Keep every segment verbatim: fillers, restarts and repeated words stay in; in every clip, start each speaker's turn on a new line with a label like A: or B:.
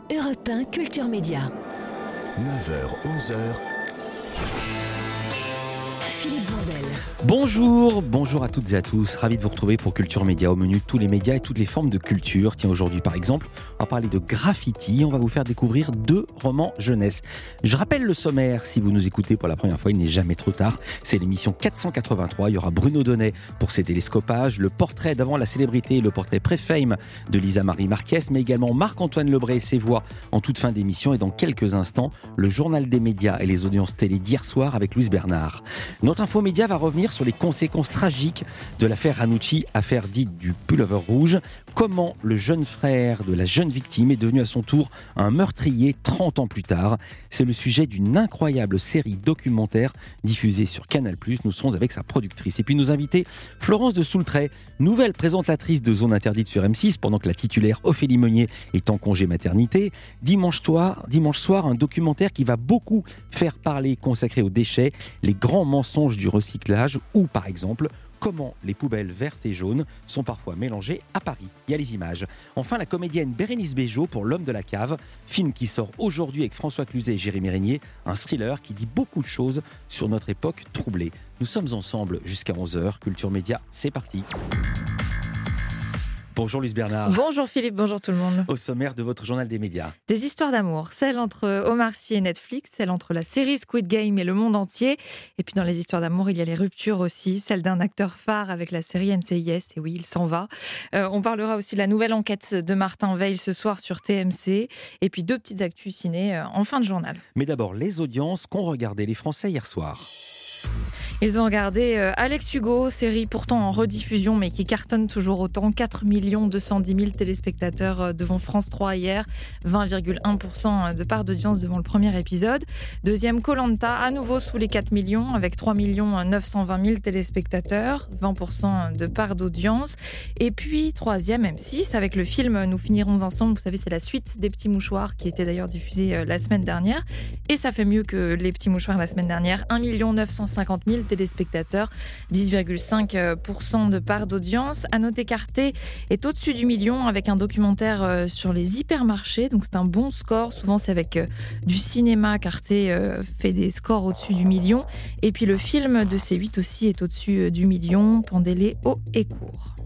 A: Europe un Culture Média.
B: neuf heures, onze heures.
A: Philippe Vandel.
C: Bonjour, bonjour à toutes et à tous. Ravi de vous retrouver pour Culture Média. Au menu, tous les médias et toutes les formes de culture. Tiens, aujourd'hui, par exemple, on va parler de graffiti. On va vous faire découvrir deux romans jeunesse. Je rappelle le sommaire. Si vous nous écoutez pour la première fois, il n'est jamais trop tard. C'est l'émission quatre cent quatre-vingt-trois. Il y aura Bruno Donnet pour ses télescopages, le portrait d'avant la célébrité, le portrait pré-fame de Lisa Marie Marquez, mais également Marc-Antoine Lebré et ses voix en toute fin d'émission. Et dans quelques instants, le journal des médias et les audiences télé d'hier soir avec Louise Bernard. Notre infomédia va revenir sur les conséquences tragiques de l'affaire Ranucci, affaire dite du pullover rouge. Comment le jeune frère de la jeune victime est devenu à son tour un meurtrier trente ans plus tard. C'est le sujet d'une incroyable série documentaire diffusée sur Canal plus. Nous serons avec sa productrice. Et puis nos invités, Florence de Soultray, nouvelle présentatrice de Zone Interdite sur M six pendant que la titulaire Ophélie Meunier est en congé maternité. Dimanche soir, dimanche soir, un documentaire qui va beaucoup faire parler, consacré aux déchets, les grands mensonges du recyclage ou par exemple comment les poubelles vertes et jaunes sont parfois mélangées à Paris. Il y a les images. Enfin, la comédienne Bérénice Bejo pour L'homme de la cave, film qui sort aujourd'hui avec François Cluzet et Jérémy Régnier, un thriller qui dit beaucoup de choses sur notre époque troublée. Nous sommes ensemble jusqu'à onze heures. Culture Média, c'est parti. Bonjour Louise Bernard.
D: Bonjour Philippe, bonjour tout le monde.
C: Au sommaire de votre journal des médias.
D: Des histoires d'amour, celle entre Omar Sy et Netflix, celle entre la série Squid Game et le monde entier. Et puis dans les histoires d'amour, il y a les ruptures aussi, celle d'un acteur phare avec la série N C I S, et oui, il s'en va. Euh, on parlera aussi de la nouvelle enquête de Martin Veil ce soir sur T M C, et puis deux petites actus ciné euh, en fin de journal.
C: Mais d'abord, les audiences qu'ont regardé les Français hier soir.
D: Ils ont regardé euh, Alex Hugo, série pourtant en rediffusion mais qui cartonne toujours autant. quatre millions deux cent dix mille téléspectateurs euh, devant France trois hier, vingt virgule un pour cent de part d'audience devant le premier épisode. Deuxième, Koh-Lanta, à nouveau sous les quatre millions avec trois millions neuf cent vingt mille téléspectateurs, vingt pour cent de part d'audience. Et puis troisième, M six avec le film Nous finirons ensemble. Vous savez, c'est la suite des Petits Mouchoirs qui était d'ailleurs diffusée euh, la semaine dernière. Et ça fait mieux que les Petits Mouchoirs la semaine dernière, un million neuf cent cinquante mille téléspectateurs, dix virgule cinq pour cent de part d'audience. À noter qu'Arte est au-dessus du million avec un documentaire sur les hypermarchés, donc c'est un bon score. Souvent c'est avec du cinéma qu'Arte fait des scores au-dessus du million. Et puis le film de C huit aussi est au-dessus du million. Pendez-les haut et court.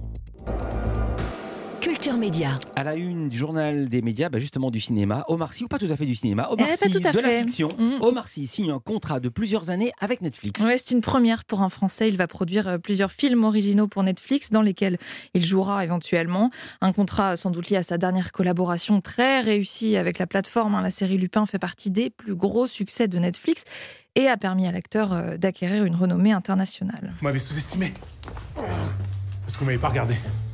A: Culture Média.
C: À la une du journal des médias, bah justement du cinéma, Omar Sy, ou pas tout à fait du cinéma, Omar
D: eh,
C: Sy
D: pas tout à
C: de
D: fait.
C: la fiction. Mmh. Omar Sy signe un contrat de plusieurs années avec Netflix.
D: Ouais, c'est une première pour un Français. Il va produire plusieurs films originaux pour Netflix dans lesquels il jouera éventuellement. Un contrat sans doute lié à sa dernière collaboration très réussie avec la plateforme. La série Lupin fait partie des plus gros succès de Netflix et a permis à l'acteur d'acquérir une renommée internationale.
E: Vous m'avez sous-estimé. Parce que vous m'avez pas regardé.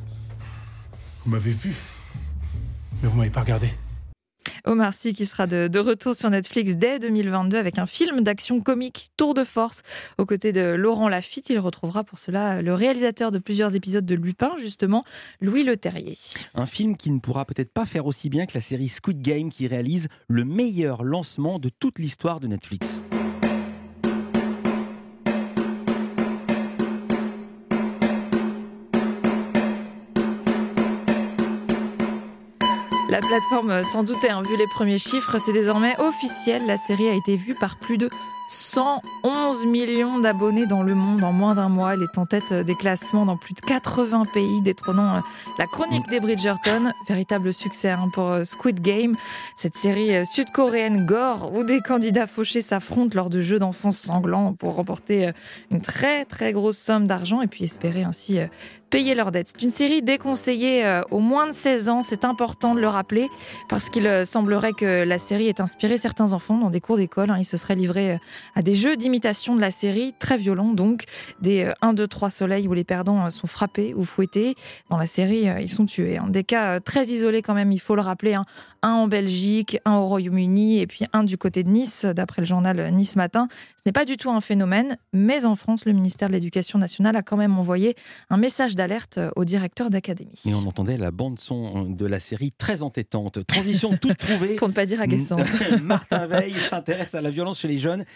E: Vous m'avez vu, mais vous m'avez pas regardé.
D: Omar Sy qui sera de, de retour sur Netflix dès deux mille vingt-deux avec un film d'action comique Tour de force. Aux côtés de Laurent Lafitte, il retrouvera pour cela le réalisateur de plusieurs épisodes de Lupin, justement, Louis Leterrier.
C: Un film qui ne pourra peut-être pas faire aussi bien que la série Squid Game qui réalise le meilleur lancement de toute l'histoire de Netflix.
D: La plateforme s'en doutait, hein, vu les premiers chiffres, c'est désormais officiel. La série a été vue par plus de cent onze millions d'abonnés dans le monde en moins d'un mois. Elle est en tête des classements dans plus de quatre-vingts pays, détrônant la chronique des Bridgerton. Véritable succès hein, pour Squid Game, cette série sud-coréenne gore où des candidats fauchés s'affrontent lors de jeux d'enfants sanglants pour remporter une très très grosse somme d'argent et puis espérer ainsi payer leurs dettes. C'est une série déconseillée aux moins de seize ans, c'est important de le rappeler parce qu'il semblerait que la série ait inspiré certains enfants dans des cours d'école. Ils se seraient livrés à des jeux d'imitation de la série, très violents donc, des un, deux, trois soleils où les perdants sont frappés ou fouettés. Dans la série, ils sont tués. Des cas très isolés quand même, il faut le rappeler, un en Belgique, un au Royaume-Uni et puis un du côté de Nice, d'après le journal Nice Matin. Ce n'est pas du tout un phénomène, mais en France, le ministère de l'Éducation nationale a quand même envoyé un message d'alerte au directeur d'académie.
C: Et on entendait la bande-son de la série très entêtante. Transition toute trouvée.
D: Pour ne pas dire agaçante.
C: Martin Veil s'intéresse à la violence chez les jeunes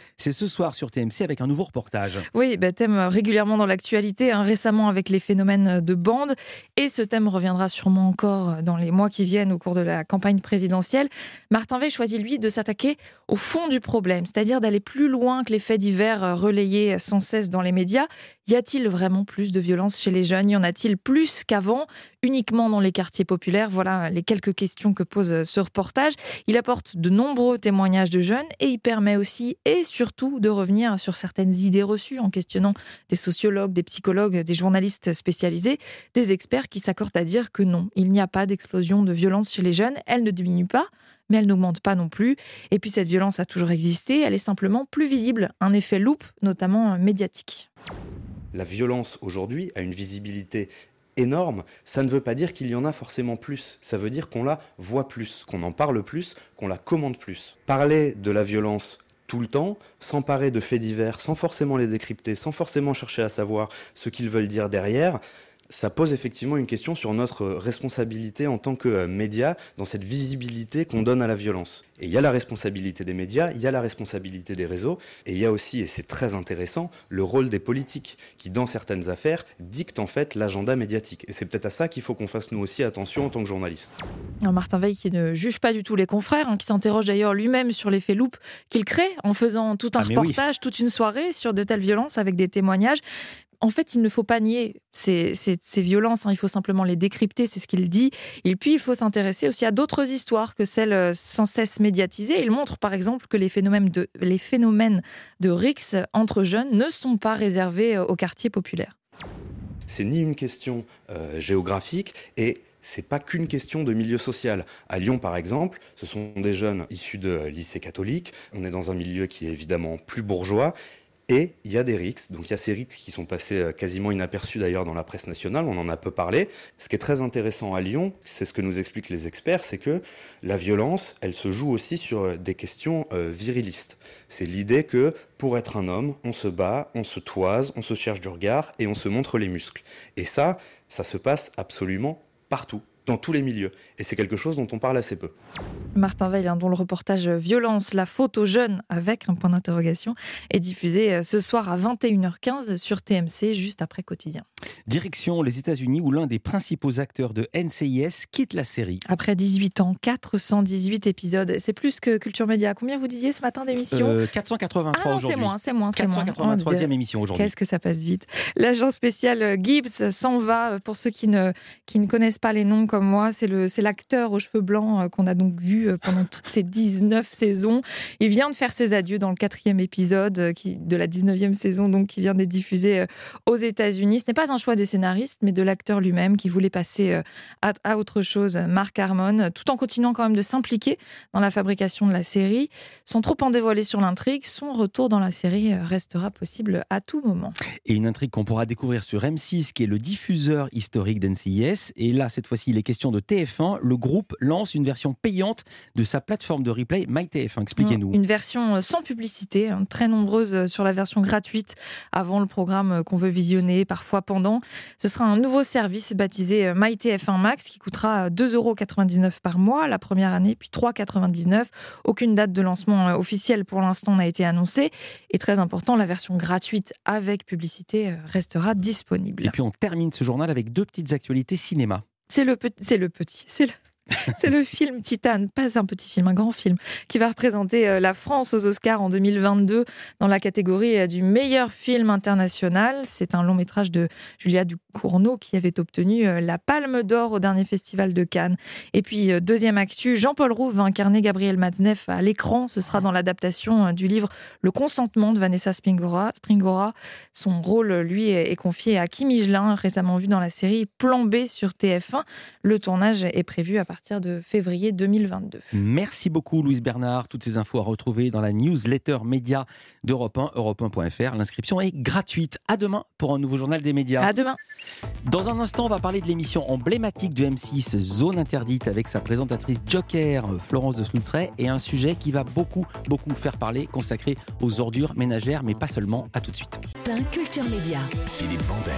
C: C'est ce soir sur T M C avec un nouveau reportage.
D: Oui, bah, thème régulièrement dans l'actualité, hein, récemment avec les phénomènes de bande. Et ce thème reviendra sûrement encore dans les mois qui viennent au cours de la campagne présidentielle. Martin Veil choisit, lui, de s'attaquer au fond du problème, c'est-à-dire d'aller plus loin que les faits divers relayés sans cesse dans les médias. Y a-t-il vraiment plus de violence chez les jeunes ? Y en a-t-il plus qu'avant, uniquement dans les quartiers populaires ? Voilà les quelques questions que pose ce reportage. Il apporte de nombreux témoignages de jeunes et il permet aussi et surtout de revenir sur certaines idées reçues en questionnant des sociologues, des psychologues, des journalistes spécialisés, des experts qui s'accordent à dire que non, il n'y a pas d'explosion de violence chez les jeunes, elle ne diminue pas, mais elle n'augmente pas non plus. Et puis cette violence a toujours existé, elle est simplement plus visible, un effet loupe, notamment médiatique.
F: La violence aujourd'hui a une visibilité énorme, ça ne veut pas dire qu'il y en a forcément plus. Ça veut dire qu'on la voit plus, qu'on en parle plus, qu'on la commande plus. Parler de la violence tout le temps, s'emparer de faits divers, sans forcément les décrypter, sans forcément chercher à savoir ce qu'ils veulent dire derrière, ça pose effectivement une question sur notre responsabilité en tant que médias dans cette visibilité qu'on donne à la violence. Et il y a la responsabilité des médias, il y a la responsabilité des réseaux, et il y a aussi, et c'est très intéressant, le rôle des politiques qui, dans certaines affaires, dictent en fait l'agenda médiatique. Et c'est peut-être à ça qu'il faut qu'on fasse nous aussi attention en tant que journalistes.
D: Alors Martin Veil qui ne juge pas du tout les confrères, hein, qui s'interroge d'ailleurs lui-même sur l'effet loupe qu'il crée en faisant tout un ah, reportage, oui. toute une soirée sur de telles violences avec des témoignages. En fait, il ne faut pas nier ces, ces, ces violences, hein. Il faut simplement les décrypter, c'est ce qu'il dit. Et puis, il faut s'intéresser aussi à d'autres histoires que celles sans cesse médiatisées. Il montre par exemple que les phénomènes de, les phénomènes de rixe entre jeunes ne sont pas réservés aux quartiers populaires.
F: C'est ni une question euh, géographique et c'est pas qu'une question de milieu social. À Lyon, par exemple, ce sont des jeunes issus de lycées catholiques. On est dans un milieu qui est évidemment plus bourgeois. Et il y a des rixes, donc il y a ces rixes qui sont passés quasiment inaperçus d'ailleurs dans la presse nationale, on en a peu parlé. Ce qui est très intéressant à Lyon, c'est ce que nous expliquent les experts, c'est que la violence, elle se joue aussi sur des questions euh, virilistes. C'est l'idée que pour être un homme, on se bat, on se toise, on se cherche du regard et on se montre les muscles. Et ça, ça se passe absolument partout, dans tous les milieux. Et c'est quelque chose dont on parle assez peu.
D: Martin Veil, hein, dont le reportage Violence, la faute aux jeunes, avec un point d'interrogation, est diffusé ce soir à vingt et une heures quinze sur T M C, juste après Quotidien.
C: Direction les États-Unis, où l'un des principaux acteurs de N C I S quitte la série.
D: Après dix-huit ans, quatre cent dix-huit épisodes. C'est plus que Culture Média. Combien vous disiez ce matin d'émission
C: euh, quatre cent quatre-vingt-trois
D: ah non,
C: aujourd'hui.
D: c'est moins, c'est moins.
C: quatre cent quatre-vingt-troisième émission aujourd'hui.
D: Qu'est-ce que ça passe vite. L'agent spécial Gibbs s'en va. Pour ceux qui ne, qui ne connaissent pas les noms comme moi, c'est, le, c'est l'acteur aux cheveux blancs qu'on a donc vu pendant toutes ces dix-neuf saisons. Il vient de faire ses adieux dans le quatrième épisode qui, de la dix-neuvième saison, donc, qui vient d'être diffusé aux États-Unis. Ce n'est pas un choix des scénaristes, mais de l'acteur lui-même qui voulait passer à, à autre chose, Mark Harmon, tout en continuant quand même de s'impliquer dans la fabrication de la série. Sans trop en dévoiler sur l'intrigue, son retour dans la série restera possible à tout moment.
C: Et une intrigue qu'on pourra découvrir sur M six, qui est le diffuseur historique d'N C I S. Et là, cette fois-ci, il est question de T F un. Le groupe lance une version payante de sa plateforme de replay MyTF un. Expliquez-nous.
D: Une version sans publicité, hein, très nombreuse sur la version gratuite avant le programme qu'on veut visionner, parfois pendant. Ce sera un nouveau service baptisé MyTF un Max qui coûtera deux euros quatre-vingt-dix-neuf par mois la première année, puis trois euros quatre-vingt-dix-neuf. Aucune date de lancement officielle pour l'instant n'a été annoncée. Et très important, la version gratuite avec publicité restera disponible.
C: Et puis on termine ce journal avec deux petites actualités cinéma.
D: C'est le, pe- c'est le petit, c'est le... C'est le film Titane, pas un petit film, un grand film, qui va représenter la France aux Oscars en deux mille vingt-deux dans la catégorie du meilleur film international. C'est un long métrage de Julia Ducournau qui avait obtenu la Palme d'Or au dernier festival de Cannes. Et puis, deuxième actu, Jean-Paul Rouve va incarner Gabriel Matzneff à l'écran. Ce sera dans l'adaptation du livre Le Consentement de Vanessa Springora. Springora. Son rôle, lui, est confié à Kim Higelin, récemment vu dans la série Plan B sur T F un. Le tournage est prévu à partir de février deux mille vingt-deux.
C: Merci beaucoup Louise Bernard. Toutes ces infos à retrouver dans la newsletter média d'Europe un, europe un point f r. L'inscription est gratuite. À demain pour un nouveau journal des médias.
D: À demain.
C: Dans un instant, on va parler de l'émission emblématique de M six, Zone Interdite, avec sa présentatrice Joker, Florence de Sloutret, et un sujet qui va beaucoup, beaucoup faire parler, consacré aux ordures ménagères, mais pas seulement. À tout de suite.
A: Culture Média.
B: Philippe Vandel.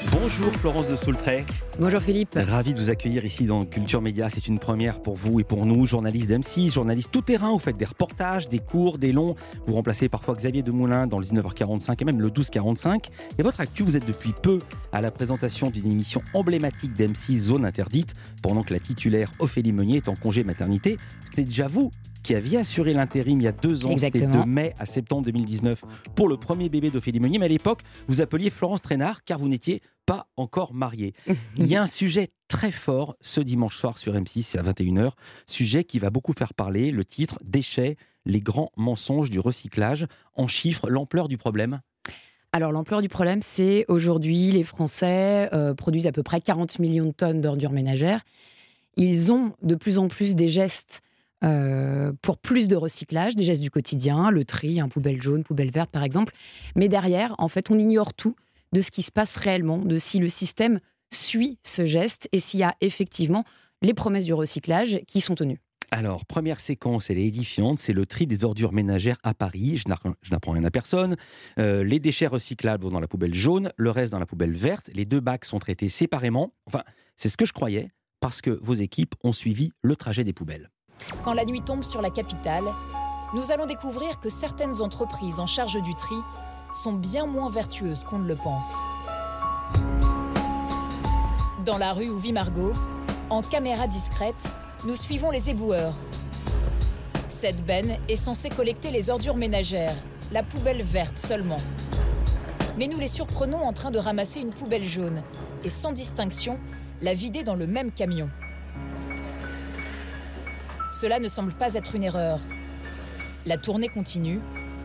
C: Bonjour Florence de Soultray.
G: Bonjour Philippe.
C: Ravi de vous accueillir ici dans Culture Média. C'est une première pour vous et pour nous, journalistes d'M six, journalistes tout terrain. Vous faites des reportages, des courts, des longs. Vous remplacez parfois Xavier Demoulin dans le dix-neuf heures quarante-cinq et même le douze heures quarante-cinq. Et votre actu, vous êtes depuis peu à la présentation d'une émission emblématique d'M six, Zone Interdite, pendant que la titulaire Ophélie Meunier est en congé maternité. C'était déjà vous qui aviez assuré l'intérim il y a deux ans,
G: Exactement.
C: C'était de mai à septembre deux mille dix-neuf, pour le premier bébé d'Ophélie Meunier. Mais à l'époque, vous appeliez Florence Traînard, car vous n'étiez pas encore mariée. Il y a un sujet très fort ce dimanche soir sur M six à vingt et une heures, sujet qui va beaucoup faire parler, le titre « Déchets, les grands mensonges du recyclage ». En chiffres, l'ampleur du problème ?
G: Alors l'ampleur du problème, c'est aujourd'hui les Français euh, produisent à peu près quarante millions de tonnes d'ordures ménagères. Ils ont de plus en plus des gestes Euh, pour plus de recyclage, des gestes du quotidien, le tri, hein, poubelle jaune, poubelle verte par exemple. Mais derrière, en fait, on ignore tout de ce qui se passe réellement, de si le système suit ce geste et s'il y a effectivement les promesses du recyclage qui sont tenues.
C: Alors, première séquence, elle est édifiante, c'est le tri des ordures ménagères à Paris. Je n'apprends rien à personne. Euh, les déchets recyclables vont dans la poubelle jaune, le reste dans la poubelle verte. Les deux bacs sont traités séparément. Enfin, c'est ce que je croyais, parce que vos équipes ont suivi le trajet des poubelles.
H: Quand la nuit tombe sur la capitale, nous allons découvrir que certaines entreprises en charge du tri sont bien moins vertueuses qu'on ne le pense. Dans la rue où vit Margot, en caméra discrète, nous suivons les éboueurs. Cette benne est censée collecter les ordures ménagères, la poubelle verte seulement. Mais nous les surprenons en train de ramasser une poubelle jaune et sans distinction, la vider dans le même camion. Cela ne semble pas être une erreur. La tournée continue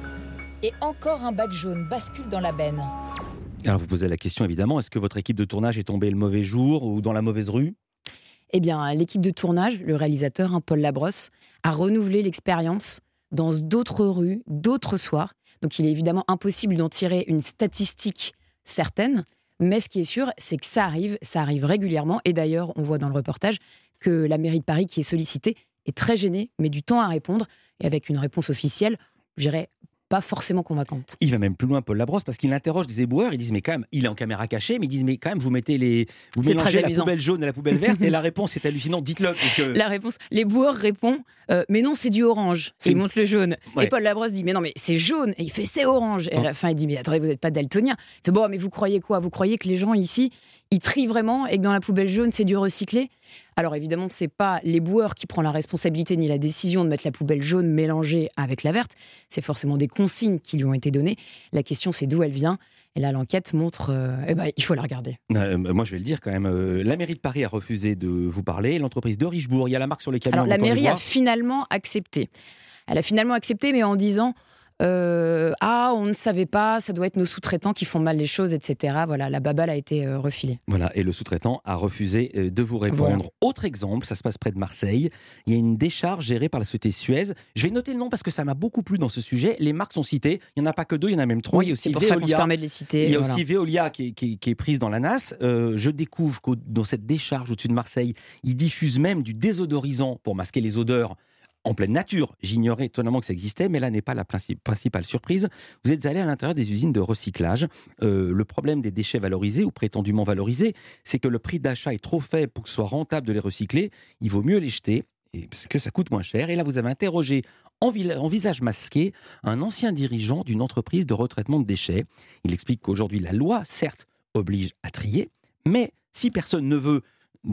H: et encore un bac jaune bascule dans la benne.
C: Alors vous posez la question évidemment, est-ce que votre équipe de tournage est tombée le mauvais jour ou dans la mauvaise rue ?
G: Eh bien, l'équipe de tournage, le réalisateur, hein, Paul Labrosse, a renouvelé l'expérience dans d'autres rues, d'autres soirs. Donc il est évidemment impossible d'en tirer une statistique certaine, mais ce qui est sûr, c'est que ça arrive, ça arrive régulièrement. Et d'ailleurs, on voit dans le reportage que la mairie de Paris, qui est sollicitée, est très gêné, met du temps à répondre, et avec une réponse officielle, je dirais, pas forcément convaincante.
C: Il va même plus loin, Paul Labrosse, parce qu'il interroge des éboueurs, ils disent, mais quand même, il est en caméra cachée, mais ils disent, mais quand même, vous mettez les... Vous
G: C'est
C: mélangez
G: très
C: la
G: amusant.
C: poubelle jaune et la poubelle verte, et la réponse est hallucinante, dites-le, parce que...
G: La réponse, l'éboueur répond, euh, mais non, c'est du orange.
C: C'est-
G: Et il montre le jaune.
C: Ouais.
G: Et Paul Labrosse dit, mais non, mais c'est jaune. Et il fait, c'est orange. Et à la fin, il dit, mais attendez, vous n'êtes pas daltonien. Il fait, bon, mais vous croyez quoi ? Vous croyez que les gens ici, ils trient vraiment et que dans la poubelle jaune, c'est du recyclé ? Alors évidemment, c'est pas l'éboueur qui prend la responsabilité ni la décision de mettre la poubelle jaune mélangée avec la verte. C'est forcément des consignes qui lui ont été données. La question, c'est d'où elle vient. Et là, l'enquête montre, euh, eh ben, il faut la regarder.
C: Euh, moi, je vais le dire quand même, euh, la mairie de Paris a refusé de vous parler, l'entreprise de Richebourg, il y a la marque sur les camions.
G: Alors
C: on
G: la
C: peut les
G: mairie a
C: voir.
G: finalement accepté. Elle a finalement accepté, mais en disant euh, ah, on ne savait pas, ça doit être nos sous-traitants qui font mal les choses, et cetera. Voilà, la baballe a été euh, refilée.
C: Voilà, et le sous-traitant a refusé euh, de vous répondre.
G: Voilà.
C: Autre exemple, ça se passe près de Marseille. Il y a une décharge gérée par la société Suez. Je vais noter le nom parce que ça m'a beaucoup plu dans ce sujet. Les marques sont citées. Il n'y en a pas que deux, il y en a même trois. il y a aussi
G: C'est pour ça qu'on se
C: Veolia.
G: permet de les citer.
C: Il y a
G: voilà.
C: aussi Veolia qui est, qui est- qui est prise dans la nasse. Euh, je découvre que dans cette décharge au-dessus de Marseille, ils diffusent même du désodorisant pour masquer les odeurs en pleine nature. J'ignorais étonnamment que ça existait, mais là n'est pas la princi- principale surprise. Vous êtes allé à l'intérieur des usines de recyclage. Euh, le problème des déchets valorisés ou prétendument valorisés, c'est que le prix d'achat est trop faible pour que ce soit rentable de les recycler. Il vaut mieux les jeter, et parce que ça coûte moins cher. Et là, vous avez interrogé en, vi- en visage masqué un ancien dirigeant d'une entreprise de retraitement de déchets. Il explique qu'aujourd'hui, la loi, certes, oblige à trier, mais si personne ne veut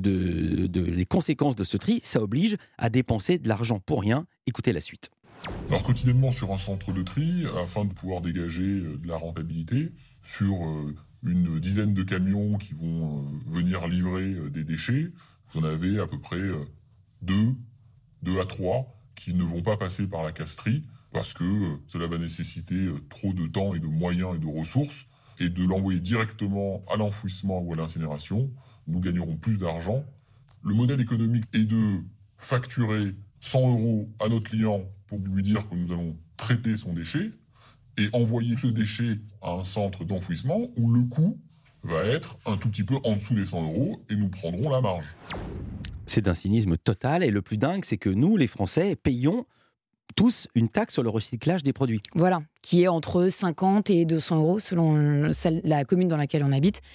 C: de, de- les conséquences de ce tri, ça oblige à dépenser de l'argent pour rien. Écoutez la suite.
I: Alors quotidiennement sur un centre de tri, afin de pouvoir dégager euh, de la rentabilité, sur euh, une dizaine de camions qui vont euh, venir livrer euh, des déchets, vous en avez à peu près euh, deux, deux à trois qui ne vont pas passer par la case-tri parce que euh, cela va nécessiter euh, trop de temps et de moyens et de ressources, et de l'envoyer directement à l'enfouissement ou à l'incinération, nous gagnerons plus d'argent. Le modèle économique est de facturer cent euros à notre client pour lui dire que nous allons traiter son déchet et envoyer ce déchet à un centre d'enfouissement où le coût va être un tout petit peu en dessous des cent euros et nous prendrons la marge.
C: C'est d'un cynisme total, et le plus dingue, c'est que nous, les Français, payons tous une taxe sur le recyclage des produits.
G: Voilà, qui est entre cinquante et deux cents euros selon celle- la commune dans laquelle on habite.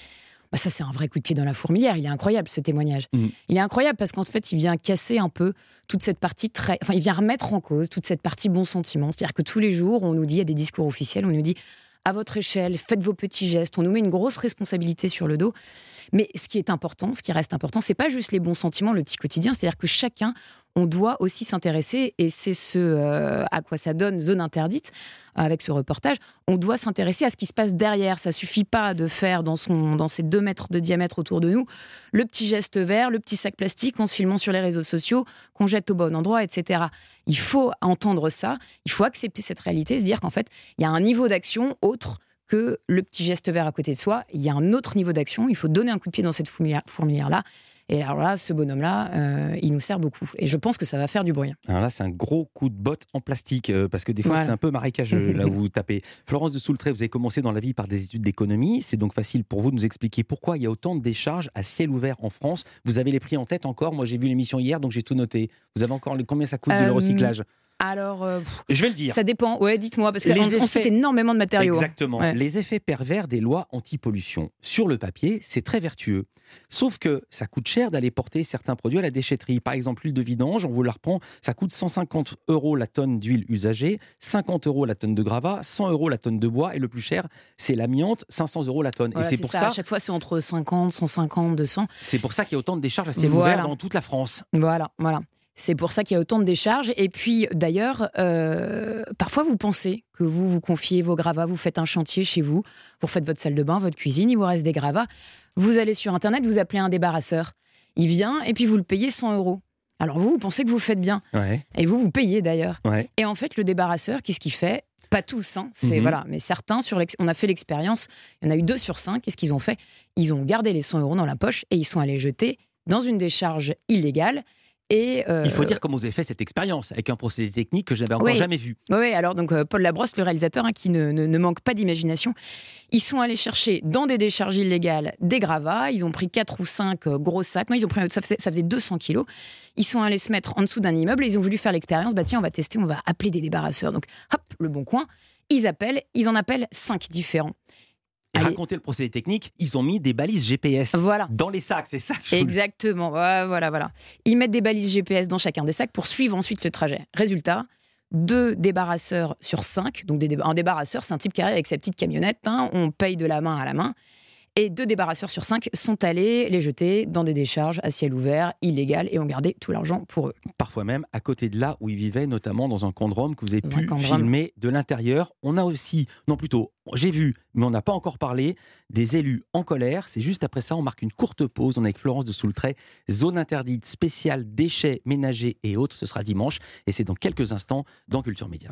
G: bah ça c'est un vrai coup de pied dans la fourmilière. Il est incroyable ce témoignage.
C: Mmh.
G: Il est incroyable parce qu'en fait il vient casser un peu toute cette partie très, enfin il vient remettre en cause toute cette partie bon sentiment. C'est-à-dire que tous les jours on nous dit, il y a des discours officiels, on nous dit à votre échelle, faites vos petits gestes. On nous met une grosse responsabilité sur le dos. Mais ce qui est important, ce qui reste important, c'est pas juste les bons sentiments, le petit quotidien. C'est-à-dire que chacun, on doit aussi s'intéresser, et c'est ce euh, à quoi ça donne Zone Interdite, avec ce reportage, on doit s'intéresser à ce qui se passe derrière. Ça suffit pas de faire dans, son, dans ces deux mètres de diamètre autour de nous le petit geste vert, le petit sac plastique en se filmant sur les réseaux sociaux, qu'on jette au bon endroit, et cetera. Il faut entendre ça, il faut accepter cette réalité, se dire qu'en fait, il y a un niveau d'action autre que le petit geste vert à côté de soi. Il y a un autre niveau d'action, il faut donner un coup de pied dans cette fourmilière-là. Et alors là, ce bonhomme-là, euh, il nous sert beaucoup. Et je pense que ça va faire du bruit.
C: Alors là, c'est un gros coup de botte en plastique, euh, parce que des fois,
G: Voilà.
C: c'est un peu marécageux, là où vous tapez. Florence de Soultray, vous avez commencé dans la vie par des études d'économie. C'est donc facile pour vous de nous expliquer pourquoi il y a autant de décharges à ciel ouvert en France. Vous avez les prix en tête encore. Moi, j'ai vu l'émission hier, donc j'ai tout noté. Vous avez encore le... combien ça coûte de le
G: Euh,
C: recyclage ?
G: Alors, euh,
C: Je vais le dire.
G: ça dépend. Ouais, dites-moi, parce
C: Les
G: qu'on
C: effets-
G: on cite énormément de matériaux. hein.
C: Exactement.
G: Ouais.
C: Les effets pervers des lois anti-pollution. Sur le papier, c'est très vertueux. Sauf que ça coûte cher d'aller porter certains produits à la déchetterie. Par exemple, l'huile de vidange, on vous la reprend, ça coûte cent cinquante euros la tonne d'huile usagée, cinquante euros la tonne de gravat, cent euros la tonne de bois, et le plus cher, c'est l'amiante, cinq cents euros la tonne.
G: Voilà,
C: et c'est
G: c'est
C: pour
G: ça.
C: ça,
G: À chaque fois, c'est entre cinquante, cent cinquante, deux cents.
C: c'est pour ça qu'il y a autant de décharges à ciel
G: Voilà.
C: ouvert dans toute la France.
G: Voilà, voilà. C'est pour ça qu'il y a autant de décharges. Et puis, d'ailleurs, euh, parfois, vous pensez que vous vous confiez vos gravats, vous faites un chantier chez vous, vous faites votre salle de bain, votre cuisine, il vous reste des gravats. Vous allez sur Internet, vous appelez un débarrasseur. Il vient et puis vous le payez cent euros. Alors vous, vous pensez que vous faites bien.
C: Ouais,
G: Et vous, vous payez d'ailleurs.
C: ouais.
G: Et en fait, le débarrasseur, qu'est-ce qu'il fait ? Pas tous, hein, c'est,
C: Mhm.
G: voilà, mais certains, sur l'ex- on a fait l'expérience, il y en a eu deux sur cinq, qu'est-ce qu'ils ont fait ? Ils ont gardé les cent euros dans la poche et ils sont allés jeter dans une décharge illégale. Et, euh,
C: Il faut dire comment vous avez fait cette expérience, avec un procédé technique que je n'avais encore
G: Oui.
C: jamais vu.
G: Oui, oui, alors donc euh, Paul Labrosse, le réalisateur, hein, qui ne, ne, ne manque pas d'imagination, ils sont allés chercher dans des décharges illégales des gravats, ils ont pris quatre ou cinq euh, gros sacs, non, ils ont pris, ça faisait, ça faisait deux cents kilos, ils sont allés se mettre en dessous d'un immeuble et ils ont voulu faire l'expérience, bah tiens, on va tester, on va appeler des débarrasseurs. Donc hop, le bon coin, ils appellent, ils en appellent cinq différents.
C: Et
G: Allez.
C: raconter le procédé technique, ils ont mis des balises G P S
G: Voilà.
C: dans les sacs, c'est ça que je voulais-
G: Exactement, ouais, voilà, voilà. Ils mettent des balises G P S dans chacun des sacs pour suivre ensuite le trajet. Résultat, deux débarrasseurs sur cinq. Donc des dé- un débarrasseur, c'est un type qui arrive avec sa petite camionnette, hein, on paye de la main à la main. Et deux débarrasseurs sur cinq sont allés les jeter dans des décharges à ciel ouvert, illégales, et ont gardé tout l'argent pour eux.
C: Parfois même à côté de là où ils vivaient, notamment dans un camp de Rome que vous avez
G: Dans un
C: pu
G: camp de Rome.
C: filmer de l'intérieur. On a aussi, non plutôt, j'ai vu, mais on n'a pas encore parlé, des élus en colère. C'est juste après ça, on marque une courte pause. On est avec Florence de Soultray, Zone Interdite spéciale déchets ménagers et autres. Ce sera dimanche et c'est dans quelques instants dans Culture Média.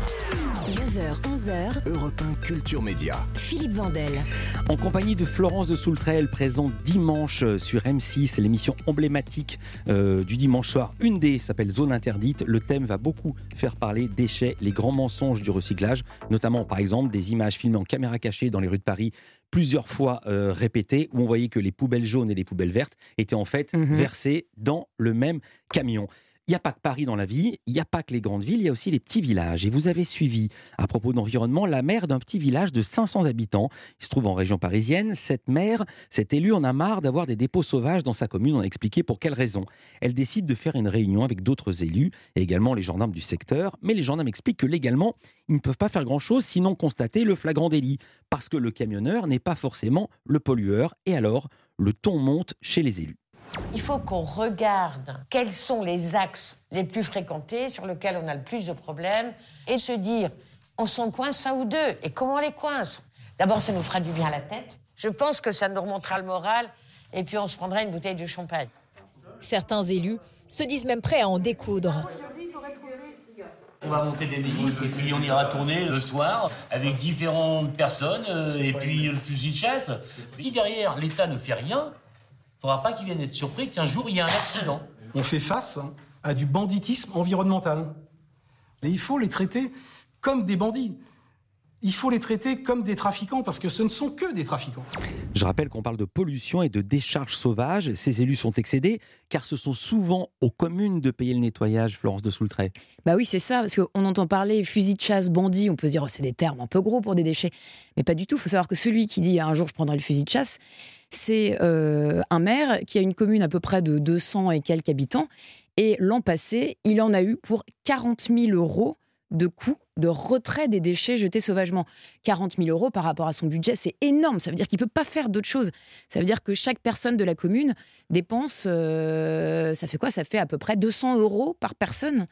A: neuf heures, onze heures,
B: Europe un Culture Média.
A: Philippe Vandel.
C: En compagnie de Florence de Soultray, elle présente dimanche sur M six, l'émission emblématique euh, du dimanche soir. Une des s'appelle Zone Interdite. Le thème va beaucoup faire parler déchets, les grands mensonges du recyclage, notamment par exemple des images filmées en caméra cachée dans les rues de Paris, plusieurs fois euh, répétées, où on voyait que les poubelles jaunes et les poubelles vertes étaient en fait
G: Mhm.
C: versées dans le même camion. Il n'y a pas que Paris dans la vie, il n'y a pas que les grandes villes, il y a aussi les petits villages. Et vous avez suivi, à propos d'environnement, la maire d'un petit village de cinq cents habitants. Il se trouve en région parisienne. Cette maire, cet élu, en a marre d'avoir des dépôts sauvages dans sa commune. On a expliqué pour quelles raisons. Elle décide de faire une réunion avec d'autres élus et également les gendarmes du secteur. Mais les gendarmes expliquent que légalement, ils ne peuvent pas faire grand-chose sinon constater le flagrant délit. Parce que le camionneur n'est pas forcément le pollueur. Et alors, le ton monte chez les élus.
J: Il faut qu'on regarde quels sont les axes les plus fréquentés sur lesquels on a le plus de problèmes et se dire, on s'en coince un ou deux et comment on les coince. D'abord, ça nous fera du bien à la tête. Je pense que ça nous remontera le moral et puis on se prendra une bouteille de champagne.
H: Certains élus se disent même prêts à en découdre.
K: On va monter des milices et puis on ira tourner le soir avec différentes personnes euh, et puis le fusil de chasse. Si derrière l'État ne fait rien, il ne faudra pas qu'ils viennent être surpris qu'un jour il y a un accident.
L: On fait face à du banditisme environnemental. Et il faut les traiter comme des bandits. Il faut les traiter comme des trafiquants, parce que ce ne sont que des trafiquants.
C: Je rappelle qu'on parle de pollution et de décharges sauvages. Ces élus sont excédés, car ce sont souvent aux communes de payer le nettoyage, Florence de Soultray.
G: Bah oui, c'est ça, parce qu'on entend parler fusil de chasse, bandit, on peut se dire, oh, c'est des termes un peu gros pour des déchets. Mais pas du tout, il faut savoir que celui qui dit, un jour je prendrai le fusil de chasse, C'est euh, un maire qui a une commune à peu près de deux cents et quelques habitants. Et l'an passé, il en a eu pour quarante mille euros de coûts de retrait des déchets jetés sauvagement. quarante mille euros par rapport à son budget, c'est énorme. Ça veut dire qu'il ne peut pas faire d'autre chose. Ça veut dire que chaque personne de la commune dépense, euh, ça fait quoi ? Ça fait à peu près deux cents euros par personne.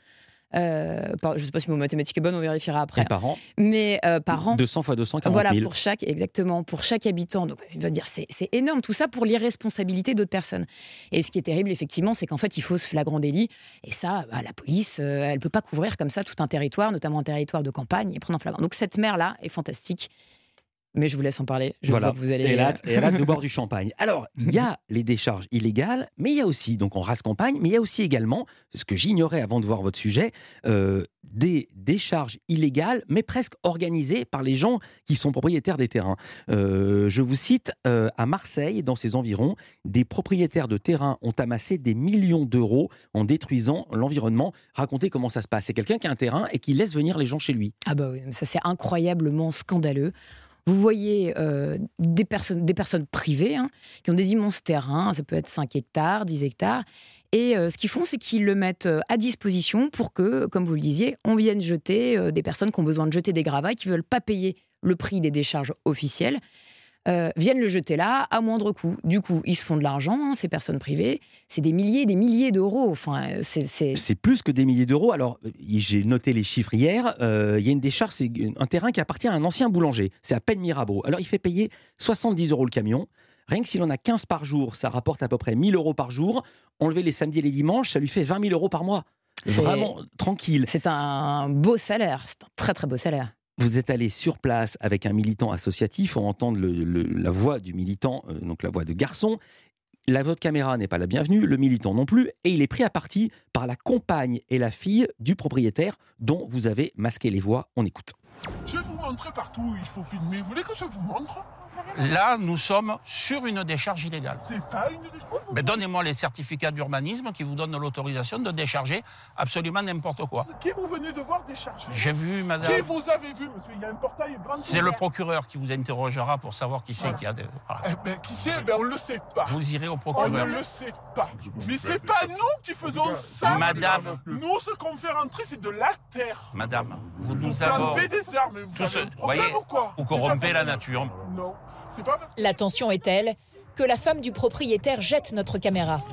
G: Euh, par, je ne sais pas si mon mathématique est bonne, on vérifiera après.
C: Et par an.
G: Mais euh, par an.
C: deux cents fois deux cents, quarante mille.
G: Voilà, pour chaque, exactement, pour chaque habitant. Donc, ça veut dire, c'est, c'est énorme. Tout ça pour l'irresponsabilité d'autres personnes. Et ce qui est terrible, effectivement, c'est qu'en fait, il faut ce flagrant délit. Et ça, bah, la police, euh, elle ne peut pas couvrir comme ça tout un territoire, notamment un territoire de campagne, et prendre un flagrant. Donc, cette maire-là est fantastique. Mais je vous laisse en parler. Je
C: voilà.
G: vois que vous allez...
C: Et là, et là de boire du champagne. Alors, il y a les décharges illégales, mais il y a aussi, donc on rase campagne, mais il y a aussi également, ce que j'ignorais avant de voir votre sujet, euh, des décharges illégales, mais presque organisées par les gens qui sont propriétaires des terrains. Euh, je vous cite, euh, à Marseille, dans ses environs, des propriétaires de terrains ont amassé des millions d'euros en détruisant l'environnement. Racontez comment ça se passe. C'est quelqu'un qui a un terrain et qui laisse venir les gens chez lui.
G: Ah bah oui, ça c'est incroyablement scandaleux. Vous voyez euh, des, personnes, des personnes privées hein, qui ont des immenses terrains, ça peut être cinq hectares, dix hectares, et euh, ce qu'ils font, c'est qu'ils le mettent à disposition pour que, comme vous le disiez, on vienne jeter euh, des personnes qui ont besoin de jeter des gravats, qui ne veulent pas payer le prix des décharges officielles, euh, viennent le jeter là à moindre coût. Du coup, ils se font de l'argent, hein, ces personnes privées, c'est des milliers et des milliers d'euros. Enfin, c'est, c'est...
C: c'est plus que des milliers d'euros. Alors, j'ai noté les chiffres hier. Euh, il y a une décharge, c'est un terrain qui appartient à un ancien boulanger. C'est à Pen Mirabeau. Alors, il fait payer soixante-dix euros le camion. Rien que s'il en a quinze par jour, ça rapporte à peu près mille euros par jour. Enlever les samedis et les dimanches, ça lui fait vingt mille euros par mois. C'est vraiment tranquille.
G: C'est un beau salaire. C'est un très, très beau salaire.
C: Vous êtes allé sur place avec un militant associatif, on entend le, le, la voix du militant, euh, donc la voix de garçon. La votre caméra n'est pas la bienvenue, le militant non plus, et il est pris à partie par la compagne et la fille du propriétaire dont vous avez masqué les voix. On écoute.
M: Je vais vous montrer partout où il faut filmer. Vous voulez que je vous montre ?
N: Là, nous sommes sur une décharge illégale.
M: C'est pas une décharge.
N: Mais donnez-moi les certificats d'urbanisme qui vous donnent l'autorisation de décharger absolument n'importe quoi.
M: Qui vous venez de voir décharger ?
N: J'ai vu, madame.
M: Qui vous avez vu, monsieur ? Il y a un portail grand.
N: C'est le procureur qui vous interrogera pour savoir qui c'est voilà. qui a des... Voilà.
M: Eh ben, qui c'est ? Ben, on ne le sait pas.
N: Vous irez au procureur.
M: On ne le sait pas. Mais c'est pas nous qui faisons ça.
N: Madame.
M: Nous, ce qu'on fait rentrer, c'est de la terre.
N: Madame, vous nous
M: vous
N: avons...
M: plantez des arbres, mais vous
N: Tout
M: avez
N: ce...
M: un problème
N: voyez,
M: ou quoi ?
N: vous corrompez la nature.
M: Non. C'est pas parce...
H: La tension est telle que la femme du propriétaire jette notre caméra.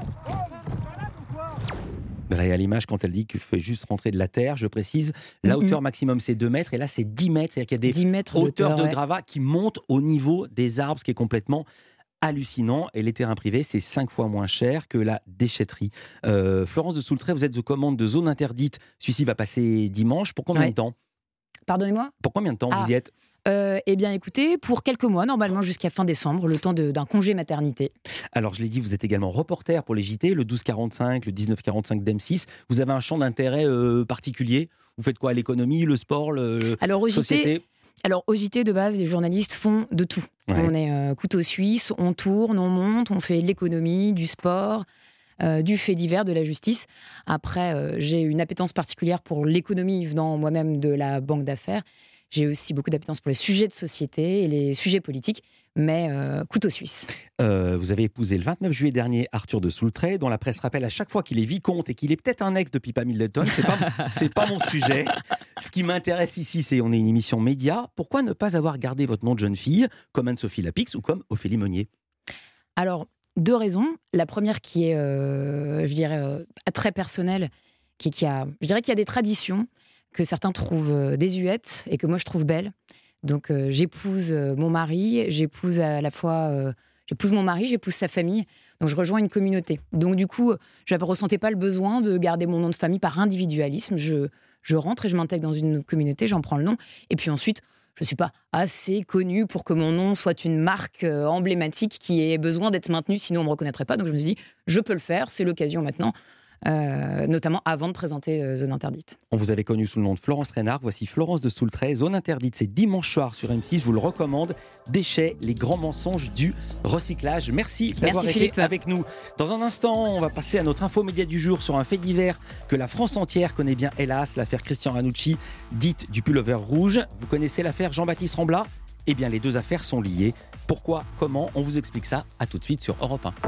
C: Là, il y a l'image quand elle dit qu'il faut juste rentrer de la terre, je précise, la mm-hmm. hauteur maximum c'est deux mètres et là c'est dix mètres, c'est-à-dire qu'il y a des
G: dix mètres
C: hauteurs de
G: ouais.
C: gravats qui montent au niveau des arbres, ce qui est complètement hallucinant. Et les terrains privés, c'est cinq fois moins cher que la déchetterie. Euh, Florence de Soultret, vous êtes aux commandes de zone interdite. Celui-ci va passer dimanche. Pour combien
G: ouais.
C: de temps ?
G: Pardonnez-moi ?
C: Pour combien de temps
G: ah.
C: vous y êtes ?
G: Euh, eh bien, écoutez, pour quelques mois, normalement jusqu'à fin décembre, le temps de, d'un congé maternité.
C: Alors, je l'ai dit, vous êtes également reporter pour les J T, le douze quarante-cinq, le dix-neuf quarante-cinq d'M six. Vous avez un champ d'intérêt euh, particulier ? Vous faites quoi ? L'économie, le sport, le
G: alors, au
C: société
G: J T, Alors, au J T, de base, les journalistes font de tout. Ouais. On est euh, couteau suisse, on tourne, on monte, on fait de l'économie, du sport... Euh, du fait divers, de la justice. Après, euh, j'ai une appétence particulière pour l'économie venant moi-même de la banque d'affaires. J'ai aussi beaucoup d'appétence pour les sujets de société et les sujets politiques, mais euh, couteau suisse.
C: Euh, vous avez épousé le vingt-neuf juillet dernier Arthur de Soultret, dont la presse rappelle à chaque fois qu'il est vicomte et qu'il est peut-être un ex de Pippa Middleton. C'est pas, c'est pas mon sujet. Ce qui m'intéresse ici, c'est on est une émission média. Pourquoi ne pas avoir gardé votre nom de jeune fille, comme Anne-Sophie Lapix ou comme Ophélie Meunier ?
G: Alors, deux raisons. La première qui est, euh, je dirais, euh, très personnelle, qui, qui a, je dirais qu'il y a des traditions que certains trouvent euh, désuètes et que moi je trouve belles. Donc euh, j'épouse euh, mon mari, j'épouse à la fois, euh, j'épouse mon mari, j'épouse sa famille. Donc je rejoins une communauté. Donc du coup, je ne ressentais pas le besoin de garder mon nom de famille par individualisme. Je, je rentre et je m'intègre dans une communauté, j'en prends le nom. Et puis ensuite, je ne suis pas assez connue pour que mon nom soit une marque euh, emblématique qui ait besoin d'être maintenue, sinon on ne me reconnaîtrait pas. Donc je me suis dit, je peux le faire, c'est l'occasion maintenant, euh, notamment avant de présenter euh, Zone Interdite.
C: On vous avait connu sous le nom de Florence Reynard, voici Florence de Soultret. Zone Interdite, c'est dimanche soir sur M six, je vous le recommande. Déchets, les grands mensonges du recyclage. Merci d'avoir
G: Merci,
C: été
G: Philippe.
C: avec nous. Dans un instant, on va passer à notre info média du jour sur un fait divers que la France entière connaît bien, hélas, l'affaire Christian Ranucci, dite du pullover rouge. Vous connaissez l'affaire Jean-Baptiste Rambla ? Eh bien, les deux affaires sont liées. Pourquoi, comment, on vous explique ça. À tout de suite sur Europe un.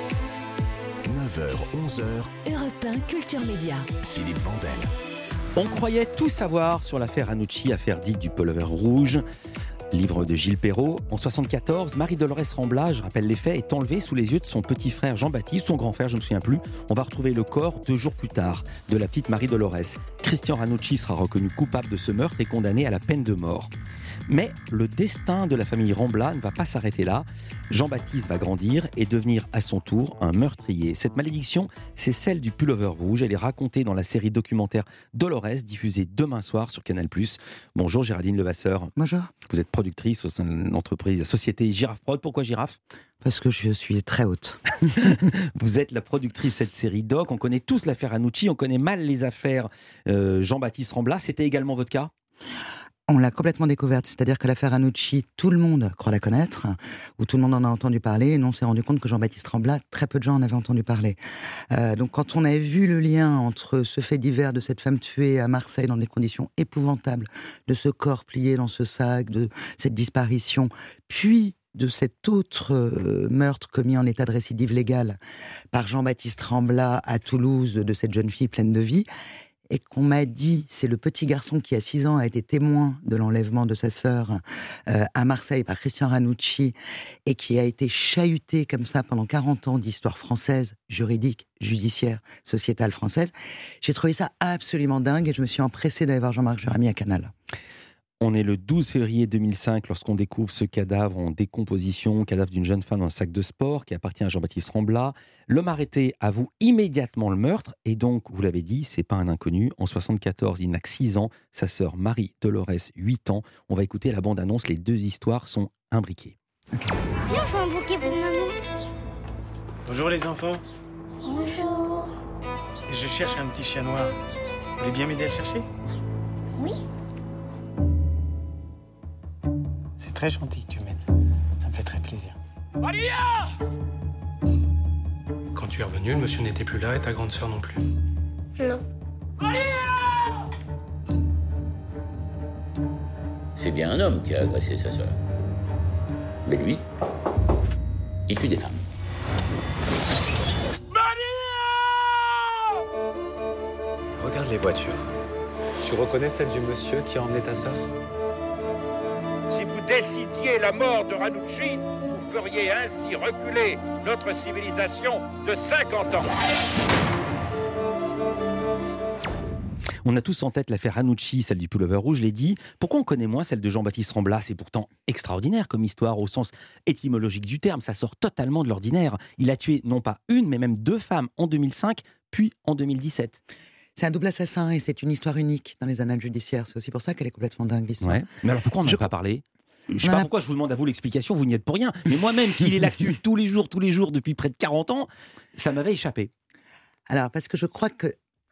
B: neuf heures, onze heures.
A: Europe un Culture Média.
B: Philippe Vandel.
C: On croyait tout savoir sur l'affaire Ranucci, affaire dite du pullover rouge. Livre de Gilles Perrault. En soixante-quatorze, Marie-Dolorès Rambla, je rappelle les faits, est enlevée sous les yeux de son petit frère Jean-Baptiste, son grand frère, je ne me souviens plus. On va retrouver le corps deux jours plus tard de la petite Marie-Dolorès. Christian Ranucci sera reconnu coupable de ce meurtre et condamné à la peine de mort. Mais le destin de la famille Rambla ne va pas s'arrêter là. Jean-Baptiste va grandir et devenir à son tour un meurtrier. Cette malédiction, c'est celle du pullover rouge. Elle est racontée dans la série documentaire Dolorès, diffusée demain soir sur Canal plus. Bonjour Géraldine Levasseur.
O: Bonjour.
C: Vous êtes productrice au sein de l'entreprise, la société Girafe Prod. Pourquoi Girafe ?
O: Parce que je suis très haute.
C: Vous êtes la productrice de cette série doc. On connaît tous l'affaire Ranucci, on connaît mal les affaires euh, Jean-Baptiste Rambla. C'était également votre cas ?
O: On l'a complètement découverte, c'est-à-dire que l'affaire Ranucci, tout le monde croit la connaître, ou tout le monde en a entendu parler, et nous on s'est rendu compte que Jean-Baptiste Rambla, très peu de gens en avaient entendu parler. Euh, donc quand on a vu le lien entre ce fait divers de cette femme tuée à Marseille dans des conditions épouvantables, de ce corps plié dans ce sac, de cette disparition, puis de cet autre euh, meurtre commis en état de récidive légale par Jean-Baptiste Rambla à Toulouse, de cette jeune fille pleine de vie, et qu'on m'a dit, c'est le petit garçon qui, à six ans, a été témoin de l'enlèvement de sa sœur euh, à Marseille par Christian Ranucci, et qui a été chahuté comme ça pendant quarante ans d'histoire française, juridique, judiciaire, sociétale française. J'ai trouvé ça absolument dingue, et je me suis empressée d'aller voir Jean-Marc Juramy à Canal.
C: On est le douze février deux mille cinq lorsqu'on découvre ce cadavre en décomposition, cadavre d'une jeune femme dans un sac de sport qui appartient à Jean-Baptiste Rambla. L'homme arrêté avoue immédiatement le meurtre et donc, vous l'avez dit, c'est pas un inconnu. En soixante-quatorze, il n'a que six ans, sa sœur Marie-Dolorès, huit ans. On va écouter la bande-annonce, les deux histoires sont imbriquées.
P: Okay. Viens, on fait un bouquet pour maman.
Q: Bonjour les enfants.
P: Bonjour.
Q: Je cherche un petit chien noir. Vous voulez bien m'aider à le chercher ?
P: Oui.
Q: C'est très gentil que tu m'aides. Ça me fait très plaisir.
R: Maria ! Quand tu es revenu, le monsieur n'était plus là et ta grande sœur non plus.
P: Non.
R: Maria !
S: C'est bien un homme qui a agressé sa sœur. Mais lui, il tue des femmes.
Q: Maria ! Regarde les voitures. Tu reconnais celle du monsieur qui a emmené ta sœur ?
T: Si vous décidiez la mort de Ranucci, vous feriez ainsi reculer notre civilisation de cinquante ans.
C: On a tous en tête l'affaire Ranucci, celle du pullover rouge, je l'ai dit. Pourquoi on connaît moins celle de Jean-Baptiste Rambla ? C'est pourtant extraordinaire comme histoire au sens étymologique du terme. Ça sort totalement de l'ordinaire. Il a tué non pas une, mais même deux femmes en deux mille cinq, puis en deux mille dix-sept.
O: C'est un double assassin et c'est une histoire unique dans les annales judiciaires. C'est aussi pour ça qu'elle est complètement dingue, l'histoire.
C: Ouais. Mais alors pourquoi on n'en
O: Je...
C: a pas parlé ? Je ne sais pas
O: a...
C: pourquoi je vous demande à vous l'explication, vous n'y êtes pour rien. Mais moi-même, qui est l'actu tous les jours, tous les jours, depuis près de quarante ans, ça m'avait échappé.
O: Alors, parce que je crois que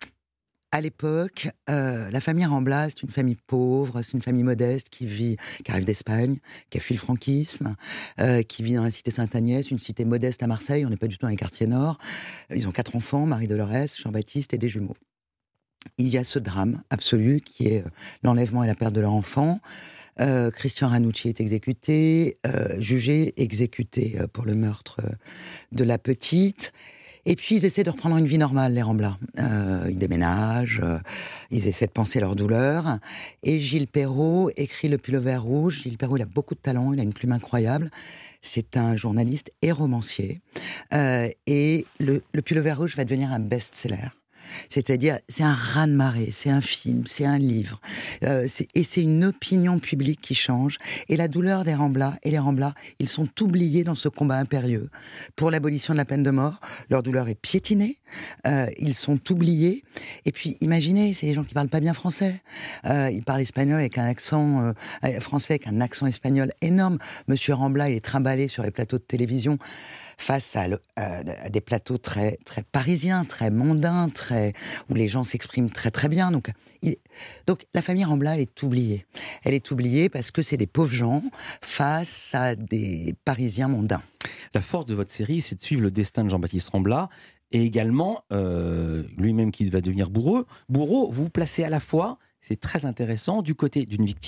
O: à l'époque, euh, la famille Rambla, c'est une famille pauvre, c'est une famille modeste qui vit, qui arrive d'Espagne, qui a fui le franquisme, euh, qui vit dans la cité Sainte-Agnès, une cité modeste à Marseille. On n'est pas du tout dans les quartiers nord. Ils ont quatre enfants, Marie-Dolorès, Jean-Baptiste et des jumeaux. Il y a ce drame absolu qui est l'enlèvement et la perte de leur enfant. Euh, Christian Ranucci est exécuté, euh, jugé, exécuté pour le meurtre de la petite. Et puis ils essaient de reprendre une vie normale, les Rambla. Euh, ils déménagent, euh, ils essaient de penser leur douleur. Et Gilles Perrault écrit Le Pullover rouge. Gilles Perrault, il a beaucoup de talent, il a une plume incroyable. C'est un journaliste et romancier. Euh, et le, le Pullover rouge va devenir un best-seller. C'est-à-dire, c'est un raz-de-marée, c'est un film, c'est un livre, euh, c'est, et c'est une opinion publique qui change. Et la douleur des Rambla, et les Rambla, ils sont oubliés dans ce combat impérieux pour l'abolition de la peine de mort. Leur douleur est piétinée, euh, ils sont oubliés. Et puis, imaginez, c'est des gens qui parlent pas bien français. Euh, ils parlent espagnol avec un accent euh, français, avec un accent espagnol énorme. Monsieur Rambla, il est trimballé sur les plateaux de télévision face à, le, euh, à des plateaux très, très parisiens, très mondains, très, où les gens s'expriment très très bien. Donc, il, donc la famille Rambla, elle est oubliée. Elle est oubliée parce que c'est des pauvres gens face à des Parisiens mondains.
C: La force de votre série, c'est de suivre le destin de Jean-Baptiste Rambla et également euh, lui-même qui va devenir bourreau. Bourreau, vous vous placez à la fois, c'est très intéressant, du côté d'une victime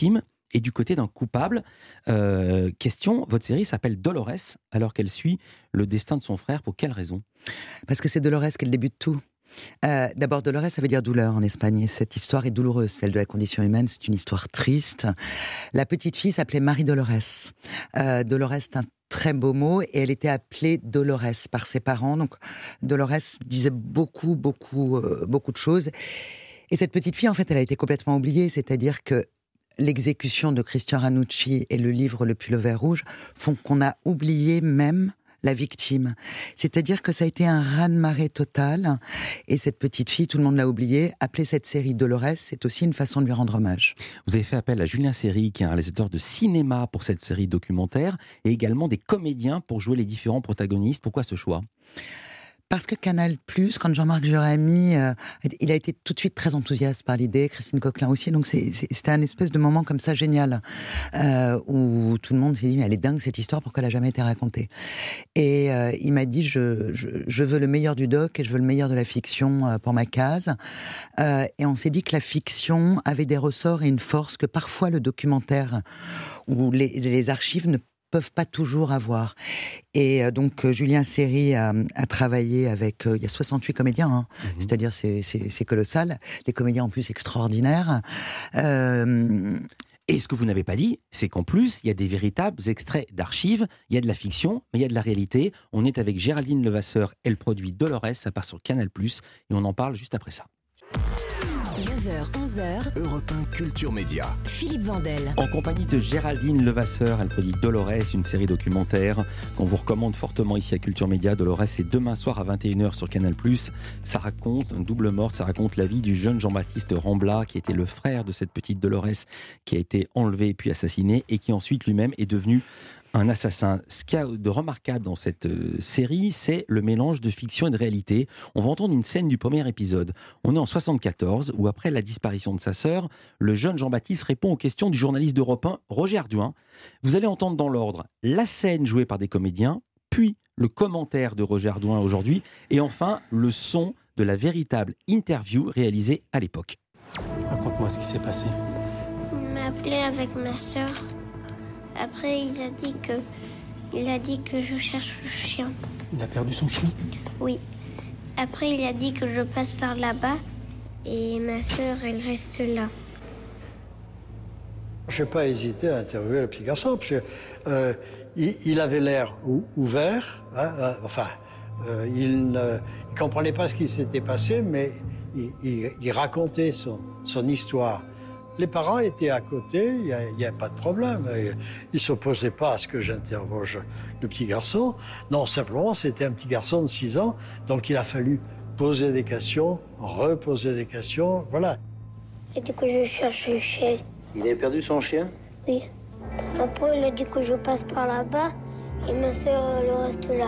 C: et du côté d'un coupable. Euh, question, votre série s'appelle Dolores, alors qu'elle suit le destin de son frère. Pour quelle raison ?
O: Parce que c'est Dolores qui est le début de tout. Euh, d'abord, Dolores, ça veut dire douleur en Espagne. Et cette histoire est douloureuse, celle de la condition humaine. C'est une histoire triste. La petite fille s'appelait Marie Dolores. Euh, Dolores, c'est un très beau mot, et elle était appelée Dolores par ses parents. Donc, Dolores disait beaucoup, beaucoup, euh, beaucoup de choses. Et cette petite fille, en fait, elle a été complètement oubliée. C'est-à-dire que l'exécution de Christian Ranucci et le livre Le Pullover rouge font qu'on a oublié même la victime. C'est-à-dire que ça a été un raz-de-marée total, et cette petite fille, tout le monde l'a oubliée. Appeler cette série Dolores, c'est aussi une façon de lui rendre hommage.
C: Vous avez fait appel à Julien Seri, qui est un réalisateur de cinéma pour cette série documentaire, et également des comédiens pour jouer les différents protagonistes. Pourquoi ce choix ?
O: Parce que Canal+, quand Jean-Marc Jérémy, euh, il a été tout de suite très enthousiaste par l'idée, Christine Coquelin aussi, donc c'est, c'est, c'était un espèce de moment comme ça génial, euh, où tout le monde s'est dit, mais elle est dingue cette histoire, pourquoi elle n'a jamais été racontée ? Et euh, il m'a dit, je, je, je veux le meilleur du doc et je veux le meilleur de la fiction euh, pour ma case. Euh, et on s'est dit que la fiction avait des ressorts et une force que parfois le documentaire ou les, les archives ne peuvent pas toujours avoir. Et euh, donc euh, Julien Seri a, a travaillé avec, euh, il y a soixante-huit comédiens, hein, mmh. c'est-à-dire c'est, c'est, c'est colossal, des comédiens en plus extraordinaires. Euh...
C: Et ce que vous n'avez pas dit, c'est qu'en plus, il y a des véritables extraits d'archives, il y a de la fiction, mais il y a de la réalité. On est avec Géraldine Levasseur, elle produit Dolores, ça part sur Canal+, et on en parle juste après ça.
A: neuf heures, onze heures,
B: Europe un Culture Média.
A: Philippe Vandel.
C: En compagnie de Géraldine Levasseur, elle produit Dolores, une série documentaire qu'on vous recommande fortement ici à Culture Média. Dolores, c'est demain soir à vingt et une heures sur Canal+. Ça raconte, un double meurtre, ça raconte la vie du jeune Jean-Baptiste Rambla, qui était le frère de cette petite Dolores, qui a été enlevé puis assassiné, et qui ensuite lui-même est devenu un assassin. Ce qu'il y a de remarquable dans cette euh, série, c'est le mélange de fiction et de réalité. On va entendre une scène du premier épisode. On est en soixante-quatorze, où après la disparition de sa sœur, le jeune Jean-Baptiste répond aux questions du journaliste d'Europe un, Roger Arduin. Vous allez entendre dans l'ordre la scène jouée par des comédiens, puis le commentaire de Roger Arduin aujourd'hui, et enfin le son de la véritable interview réalisée à l'époque.
R: Raconte-moi ce qui s'est passé.
P: Il m'a appelé avec ma sœur. Après, il a dit que, il a dit que je cherche le chien.
R: Il a perdu son chien ?
P: Oui. Après, il a dit que je passe par là-bas et ma sœur, elle reste là.
U: Je n'ai pas hésité à interviewer le petit garçon, parce que euh, il, il avait l'air ou, ouvert. Hein, euh, enfin, euh, il ne il comprenait pas ce qui s'était passé, mais il, il, il racontait son, son histoire. Les parents étaient à côté, il n'y a, a pas de problème. Ils ne s'opposaient pas à ce que j'interroge le petit garçon. Non, simplement, c'était un petit garçon de six ans, donc il a fallu poser des questions, reposer des questions, voilà.
P: Et du coup, je cherche le chien.
U: Il a perdu son chien ?
P: Oui. Après, il a dit que je passe par là-bas et ma soeur, elle reste là.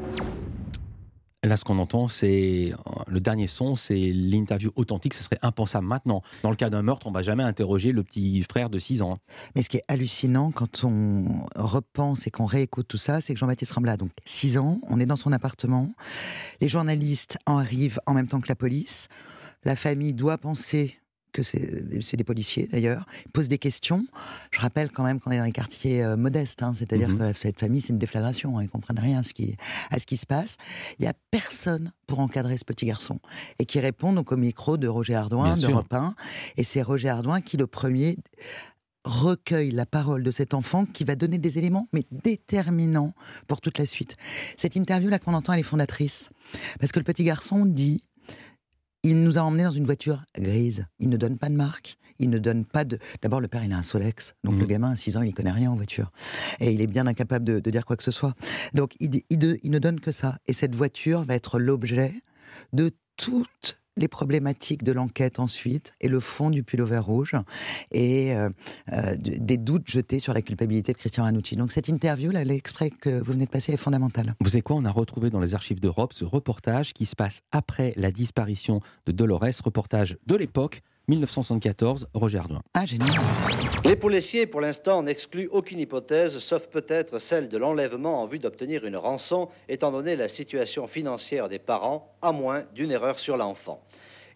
C: Là, ce qu'on entend, c'est le dernier son, c'est l'interview authentique. Ce serait impensable maintenant. Dans le cas d'un meurtre, on ne va jamais interroger le petit frère de six ans.
O: Mais ce qui est hallucinant quand on repense et qu'on réécoute tout ça, c'est que Jean-Baptiste Rambla, donc six ans, on est dans son appartement. Les journalistes en arrivent en même temps que la police. La famille doit penser que c'est, c'est des policiers d'ailleurs, ils posent des questions. Je rappelle quand même qu'on est dans les quartiers euh, modestes, hein, c'est-à-dire mmh. que cette famille, c'est une déflagration, hein, ils ne comprennent rien à ce, qui, à ce qui se passe. Il n'y a personne pour encadrer ce petit garçon, et qui répond donc au micro de Roger Arduin, d'Europe un, et c'est Roger Arduin qui, le premier, recueille la parole de cet enfant qui va donner des éléments, mais déterminants pour toute la suite. Cette interview-là qu'on entend, elle est fondatrice, parce que le petit garçon dit... Il nous a emmenés dans une voiture grise. Il ne donne pas de marque. Il ne donne pas de... D'abord, le père, il a un Solex. Donc, mmh. le gamin, à six ans, il ne connaît rien en voiture. Et il est bien incapable de, de dire quoi que ce soit. Donc, il, il, de, il ne donne que ça. Et cette voiture va être l'objet de toutes les problématiques de l'enquête ensuite, et le fond du pullover rouge, et euh, euh, des doutes jetés sur la culpabilité de Christian Ranucci. Donc cette interview, là, l'extrait que vous venez de passer est fondamental.
C: Vous savez quoi, on a retrouvé dans les archives d'Europe ce reportage qui se passe après la disparition de Dolores, reportage de l'époque, dix-neuf cent soixante-quatorze, Roger Arduin.
O: Ah, génial.
V: Les policiers, pour l'instant, n'excluent aucune hypothèse, sauf peut-être celle de l'enlèvement en vue d'obtenir une rançon, étant donné la situation financière des parents, à moins d'une erreur sur l'enfant.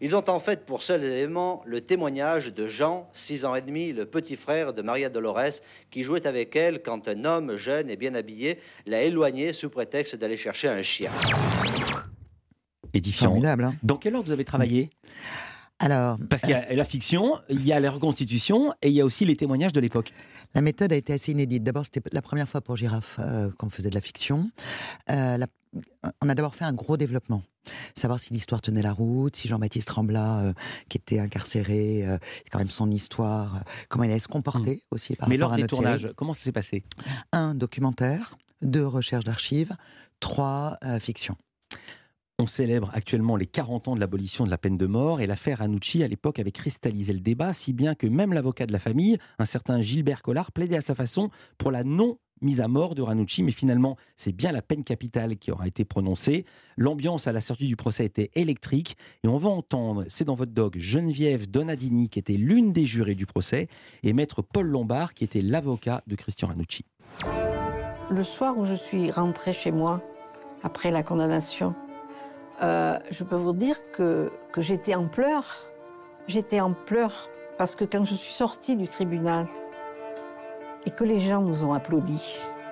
V: Ils ont en fait pour seul élément le témoignage de Jean, six ans et demi, le petit frère de Maria Dolores, qui jouait avec elle quand un homme jeune et bien habillé l'a éloigné sous prétexte d'aller chercher un chien.
C: Édifiant.
O: Formidable, hein.
C: Dans quel ordre vous avez travaillé ?
O: Alors,
C: Parce qu'il y a la fiction, il y a la reconstitution et il y a aussi les témoignages de l'époque.
O: La méthode a été assez inédite. D'abord, c'était la première fois pour Girafe euh, qu'on faisait de la fiction. Euh, la... On a d'abord fait un gros développement. Savoir si l'histoire tenait la route, si Jean-Baptiste Rambla, euh, qui était incarcéré, euh, quand même son histoire, euh, comment il allait se comporter mmh. aussi par
C: Mais
O: rapport
C: lors
O: à
C: des
O: notre
C: tournages,
O: série.
C: comment ça s'est passé ?
O: Un, documentaire. Deux, recherche d'archives. Trois, euh, fiction.
C: On célèbre actuellement les quarante ans de l'abolition de la peine de mort et l'affaire Ranucci à l'époque avait cristallisé le débat, si bien que même l'avocat de la famille, un certain Gilbert Collard, plaidait à sa façon pour la non-mise à mort de Ranucci, mais finalement c'est bien la peine capitale qui aura été prononcée. L'ambiance à la sortie du procès était électrique et on va entendre, c'est dans votre doc, Geneviève Donadini qui était l'une des jurées du procès et maître Paul Lombard qui était l'avocat de Christian Ranucci.
E: Le soir où je suis rentrée chez moi, après la condamnation, Euh, je peux vous dire que, que j'étais en pleurs. J'étais en pleurs parce que quand je suis sortie du tribunal et que les gens nous ont applaudi,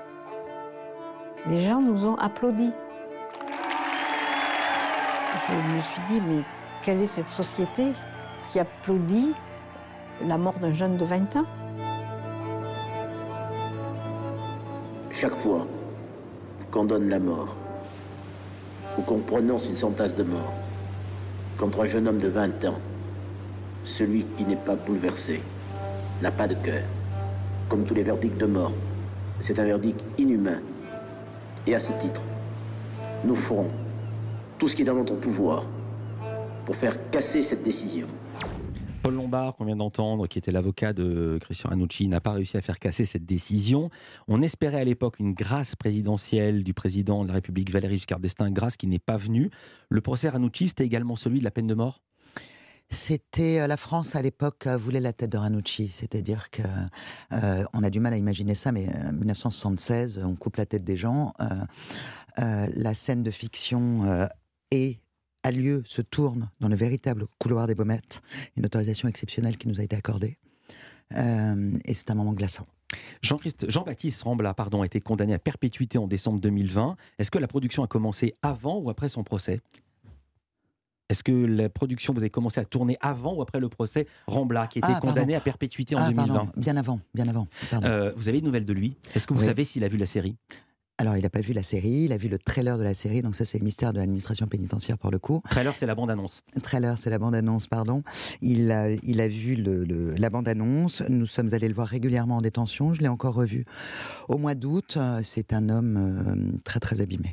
E: les gens nous ont applaudi. Je me suis dit, mais quelle est cette société qui applaudit la mort d'un jeune de vingt ans ?
S: Chaque fois qu'on donne la mort, ou qu'on prononce une sentence de mort contre un jeune homme de vingt ans, celui qui n'est pas bouleversé n'a pas de cœur. Comme tous les verdicts de mort, c'est un verdict inhumain. Et à ce titre, nous ferons tout ce qui est dans notre pouvoir pour faire casser cette décision.
C: Paul Lombard, qu'on vient d'entendre, qui était l'avocat de Christian Ranucci, n'a pas réussi à faire casser cette décision. On espérait à l'époque une grâce présidentielle du président de la République, Valéry Giscard d'Estaing, grâce qui n'est pas venue. Le procès Ranucci, c'était également celui de la peine de mort ?
O: C'était la France à l'époque voulait la tête de Ranucci, c'est-à-dire que euh, on a du mal à imaginer ça, mais en dix-neuf cent soixante-seize, on coupe la tête des gens. Euh, euh, la scène de fiction euh, est a lieu, se tourne dans le véritable couloir des Baumettes, une autorisation exceptionnelle qui nous a été accordée. Euh, et c'est un moment glaçant.
C: Jean-Christ, Jean-Baptiste Rambla pardon, a été condamné à perpétuité en décembre deux mille vingt. Est-ce que la production a commencé avant ou après son procès ? Est-ce que la production, vous avez commencé à tourner avant ou après le procès Rambla, qui était
O: ah,
C: condamné à perpétuité en
O: ah,
C: deux mille vingt ?
O: Pardon. Bien avant, bien avant.
C: Euh, vous avez une nouvelle de lui ? Est-ce que vous
O: oui.
C: savez s'il a vu la série ?
O: Alors, il n'a pas vu la série, il a vu le trailer de la série, donc ça, c'est le mystère de l'administration pénitentiaire pour le coup.
C: Trailer, c'est la bande-annonce.
O: Trailer, c'est la bande-annonce, pardon. Il a, il a vu le, le, la bande-annonce, nous sommes allés le voir régulièrement en détention, je l'ai encore revu au mois d'août. C'est un homme euh, très, très abîmé.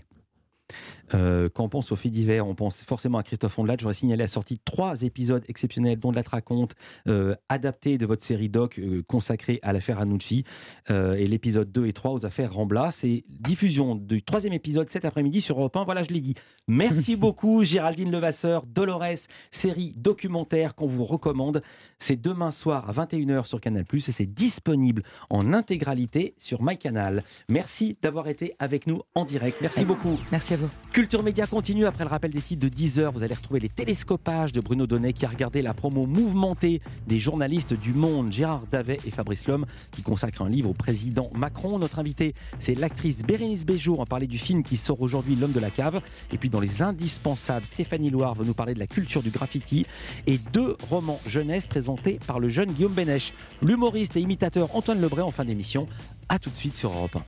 C: Euh, quand on pense aux faits divers, on pense forcément à Christophe Ondelat. J'aurais signalé la sortie de trois épisodes exceptionnels dont Ondelat raconte, euh, adaptés de votre série doc euh, consacrée à l'affaire Ranucci, euh, et l'épisode deux et trois aux affaires Rambla. C'est diffusion du troisième épisode cet après-midi sur Europe un. Voilà, je l'ai dit. Merci beaucoup Géraldine Levasseur, Dolores, série documentaire qu'on vous recommande. C'est demain soir à vingt et une heures sur Canal plus, et c'est disponible en intégralité sur MyCanal. Merci d'avoir été avec nous en direct. Merci beaucoup.
O: Merci à vous.
C: Culture Média continue après le rappel des titres de dix heures. Vous allez retrouver les télescopages de Bruno Donnet qui a regardé la promo mouvementée des journalistes du Monde, Gérard Davet et Fabrice Lhomme, qui consacrent un livre au président Macron. Notre invité, c'est l'actrice Bérénice Bejo. On va parler du film qui sort aujourd'hui, L'homme de la cave. Et puis dans les indispensables, Stéphanie Loire va nous parler de la culture du graffiti et deux romans jeunesse présentés par le jeune Guillaume Bénèche. L'humoriste et imitateur Antoine Lebray en fin d'émission. A tout de suite sur Europe un.